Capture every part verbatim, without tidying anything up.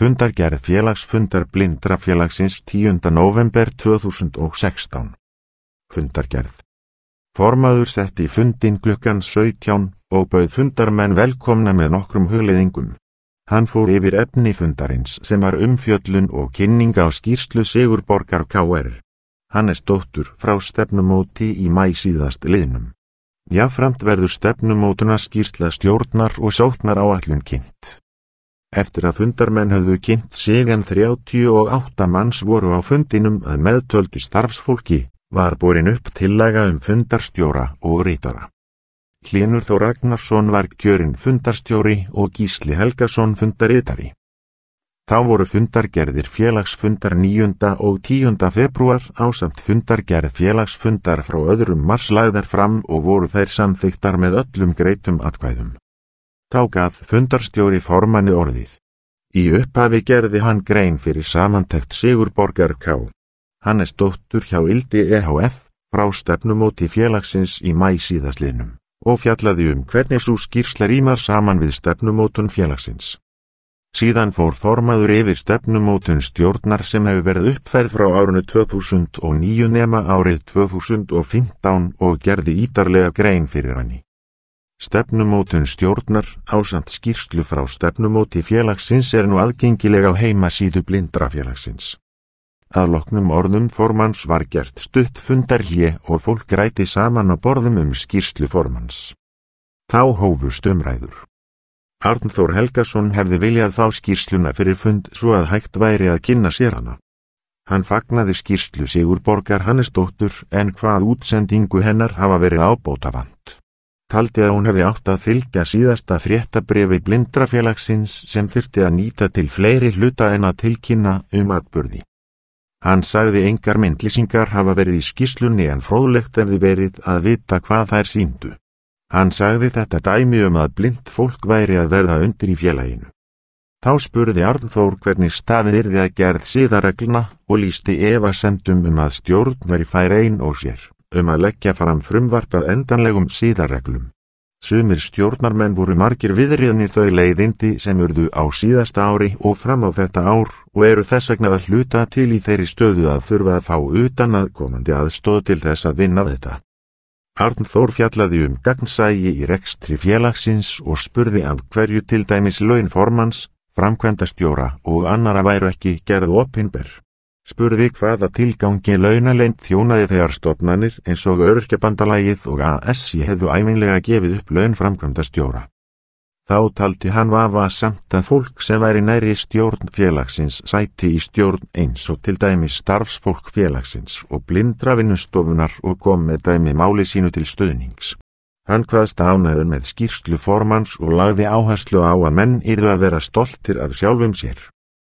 Fundargerð félagsfundar Blindrafélagsins tíunda nóvember tvö þúsund og sextán. Fundargerð. Formaður setti fundinn klukkan sautján og bauð fundarmenn velkomna með nokkrum hugleiðingum. Hann fór yfir efni fundarins sem var umfjöllun og kynning á skýrslu Sigurborgar K R. Hannesdóttur frá stefnumóti í maí síðast liðnum. Jafnframt verður stefnumótuna skýrsla stjórnar og sóknaráætlun kynnt. Eftir að fundarmenn höfðu kynnt sig en þrjátíu og átta manns voru á fundinum að meðtöldu starfsfólki, var borin upp tillaga um fundarstjóra og ritara. Hlynur Þór Ragnarsson var kjörinn fundarstjóri og Gísli Helgason fundaritari. Þá voru fundargerðir félagsfundar níunda og tíunda febrúar ásamt fundargerð félagsfundar frá öðrum mars lagðar fram og voru þær samþykktar með öllum greitum atkvæðum. Þá gaf fundarstjóri formanni orðið. Í upphafi gerði hann grein fyrir samantekt Sigurborgar K. Hannesdóttur hjá Yldi E H F frá stefnumóti félagsins í maí síðastliðnum og fjallaði um hvernig sú skýrsla rímar saman við stefnumótun félagsins. Síðan fór formaður yfir stefnumótun stjórnar sem hefur verið uppfærð frá árinu tvö þúsund og níu nema árið tvö þúsund og fimmtán og gerði ítarlega grein fyrir henni. Stefnumótun stjórnar ásamt skýrslu frá stefnumóti félagsins er nú aðgengileg á heimasíðu Blindrafélagsins. Að loknum orðum formanns var gert stutt fundarhlé og fólk ræti saman á borðum um skýrslu formanns. Þá hófust umræður. Arnþór Helgason hefði viljað fá skýrsluna fyrir fund svo að hægt væri að kynna sér hana. Hann fagnaði skýrslu Sigurborgar Hannesdóttur en hvað útsendingu hennar hafa verið ábótavant. Taldi að hún hefði átt að fylgja síðasta fréttabréfi Blindrafélagsins sem þyrfti að nýta til fleiri hluta en að tilkynna um atburði. Hann sagði engar myndlýsingar hafa verið í skýrslunni en fróðlegt hefði verið að vita hvað þær sýndu. Hann sagði þetta dæmi um að blind fólk væri að verða undir í félaginu. Þá spurði Arnþór hvernig staðið yrði að gerð siðareglna og lýsti efasemdum um að stjórn væri fær ein og sér, um að leggja fram frumvarp að endanlegum siðareglum. Sumir stjórnarmenn voru margir viðriðnir þau leiðindi sem urðu á síðasta ári og fram á þetta ár og eru þess vegna að hluta til í þeirri stöðu að þurfa að fá utan að komandi aðstoð til þess að vinna þetta. Arnþór fjallaði um gagnsæi í rekstri félagsins og spurði af hverju til dæmis laun formanns, framkvæmdastjóra og annara væru ekki gerð opinber. Spurði hvaða tilgangi launaleynd þjónaði þegar stofnanir eins og Öryrkjabandalagið og A S I hefðu ævinlega gefið upp laun framkvæmdastjóra. Þá taldi hann vafa samt að fólk sem væri nærri stjórn félagsins sæti í stjórn eins og til dæmis starfsfólk félagsins og Blindravinnustofunar og kom með dæmi máli sínu til stuðnings. Hann kvaðst ánægður með skýrslu formanns og lagði áherslu á að menn yrðu að vera stoltir af sjálfum sér.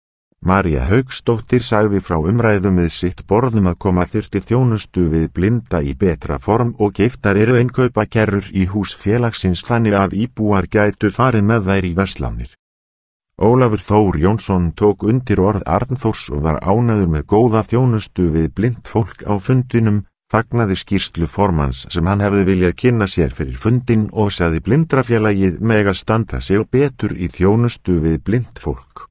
María Hauksdóttir sagði frá umræðum við sitt borðum að koma þyrfti þjónustu við blinda í betra form og keyptar yrðu innkaupakerrur í hús félagsins þannig að íbúar gætu farið með þær í verslánir. Ólafur Þór Jónsson tók undir orð Arnþórs og var ánægður með góða þjónustu við blind fólk á fundinum, fagnaði skýrslu formanns sem hann hefði viljað kynna sér fyrir fundin og sagði Blindrafélagið mega standa sig betur í þjónustu við blind fólk.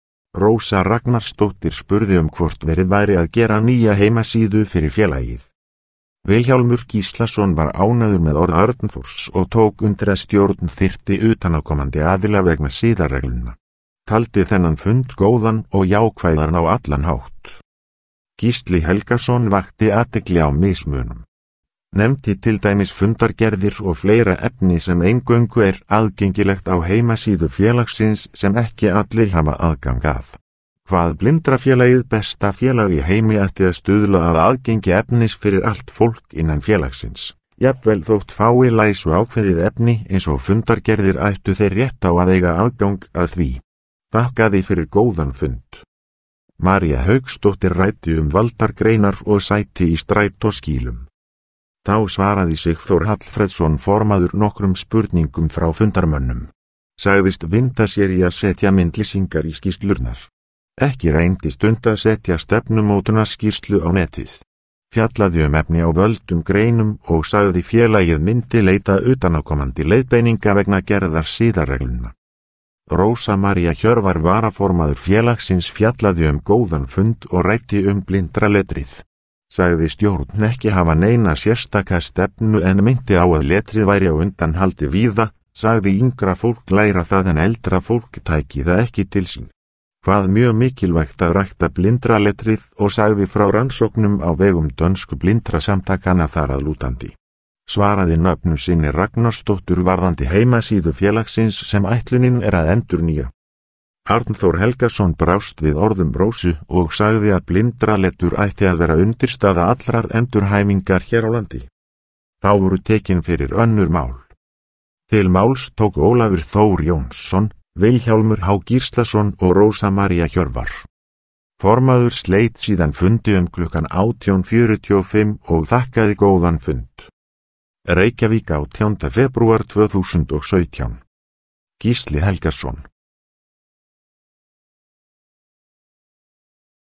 Rósa Ragnarsdóttir spurði um hvort verið væri að gera nýja heimasíðu fyrir félagið. Vilhjálmur Gíslason var ánægður með orð Arnþórs og tók undir að stjórn þyrfti utanaðkomandi aðila vegna siðaregluna. Taldi þennan fund góðan og jákvæðan á allan hátt. Gísli Helgason vakti athygli á mismunum. Nefndi til dæmis fundargerðir og fleira efni sem eingöngu er aðgengilegt á heimasíðu félagsins sem ekki allir hafa aðgang að. Hvað Blindrafélagið besta félag í heimi ætti að stuðla að aðgengi efnis fyrir allt fólk innan félagsins. Jafnvel þótt fái læsu ákveðið efni eins og fundargerðir ættu þeir rétt á að eiga aðgang að því. Þakkaði fyrir góðan fund. María Hauksdóttir ræddi um valdargreinar og sæti í strætóskýlum. Þá svaraði Sigþór Hallfreðsson formaður nokkrum spurningum frá fundarmönnum. Sagðist vinda sér í að setja myndlýsingar í skýrslurnar. Ekki reyndi stund að setja stefnumótuna skýrslu á netið. Fjallaði um efni á völdum greinum og sagði félagið myndi leita utanaðkomandi leiðbeininga vegna gerðar siðaregluna. Rósa María Hjörvar varaformaður félagsins fjallaði um góðan fund og ræddi um blindraletrið. Sagði stjórn ekki hafa neina sérstaka stefnu en meinti á að letrið væri á undanhaldi víða, sagði yngra fólk læra það en eldra fólk tæki það ekki til sín. Hvað mjög mikilvægt að rækta blindraletrið og sagði frá rannsóknum á vegum dönsku blindrasamtakana þar að lútandi. Svaraði nöfnu sinni Ragnarsdóttur varðandi heimasíðu félagsins sem ætlunin er að endurnýja. Arnþór Helgason brást við orðum Rósu og sagði að blindraletur ætti að vera undirstaða allrar endurhæfingar hér á landi. Þá voru tekin fyrir önnur mál. Til máls tók Ólafur Þór Jónsson, Vilhjálmur H. Gíslason og Rósa María Hjörvar. Formaður sleit síðan fundi um klukkan átján fjörutíu og fimm og þakkaði góðan fund. Reykjavík átjánda febrúar tvö þúsund og sautján. Gísli Helgason.